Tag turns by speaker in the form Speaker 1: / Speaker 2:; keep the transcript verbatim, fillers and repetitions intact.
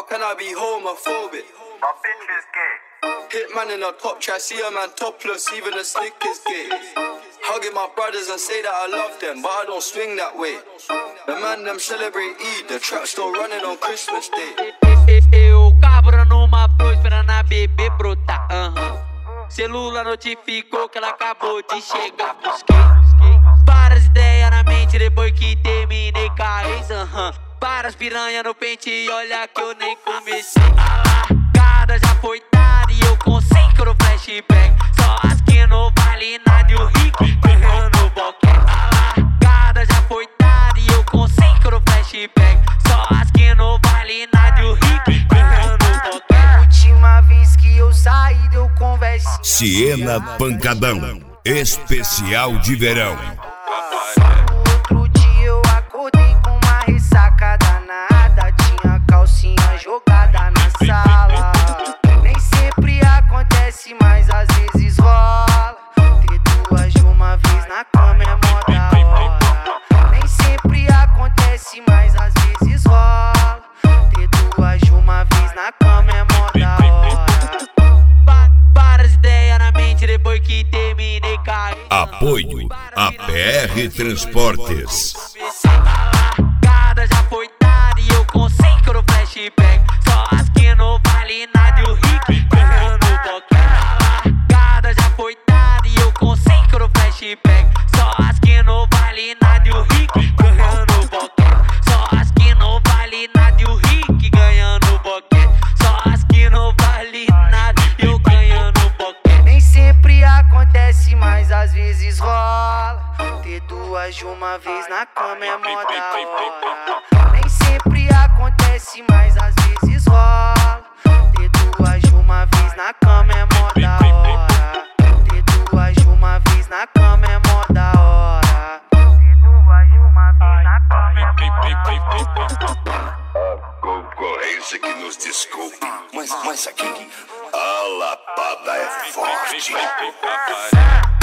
Speaker 1: can I be homophobic?
Speaker 2: My bitch is gay.
Speaker 1: Hitman in a top try, see a man topless, even a slick is gay. Hugging my brothers and say that I love them, but I don't swing that way. The man them celebrate Eid, the trap still running on Christmas Day.
Speaker 3: Eu cabra numa pro esperando a bebê brotar. Uhum. Celula notificou que ela acabou de chegar. Busquei várias ideias na mente depois que terminei com a ex. Uhum. Várias piranha no pente e olha que eu nem comecei. A largada já foi dada e eu consigo no flashback. Só as que não vale nada e o Rick ganhando o boquete. A largada já foi dada e eu consigo no flashback. Só as que não vale nada e o Rick ganhando o boquete.
Speaker 4: Última vez que eu saí deu conversa.
Speaker 5: Siena Pancadão, especial de verão.
Speaker 4: No outro dia eu acordei com uma ressaca danada. Tinha calcinha jogada na sala. Nem sempre acontece, mas às vezes rola. Ter duas de uma vez na cama é mó da hora. Nem sempre acontece, mas às vezes rola. Ter duas de uma vez na cama é mó da hora.
Speaker 3: Várias ideias na mente depois que terminei cair.
Speaker 5: Apoio a P R Transportes.
Speaker 3: A largada já foi dada e eu consigo no flashback. Só as que não vale nada e o Rick ganhando o boquete. A largada já foi dada e eu consigo no flashback. Só as que não vale nada e o Rick ganhando o boquete. Só as que não vale nada e o Rick ganhando o boquete. Só as que não vale nada e eu ganhando o boquete.
Speaker 4: Nem sempre acontece, mas às vezes rola. Ter duas de uma vez na cama é mó da hora. Nem sempre acontece, mas às vezes rola. Ter duas de uma vez na cama é mó da hora. Ter duas de uma vez na cama é mó da hora. Ter duas de uma vez na cama é mó da hora.
Speaker 5: A concorrência que nos desculpe, mas, mas aqui a lapada é forte.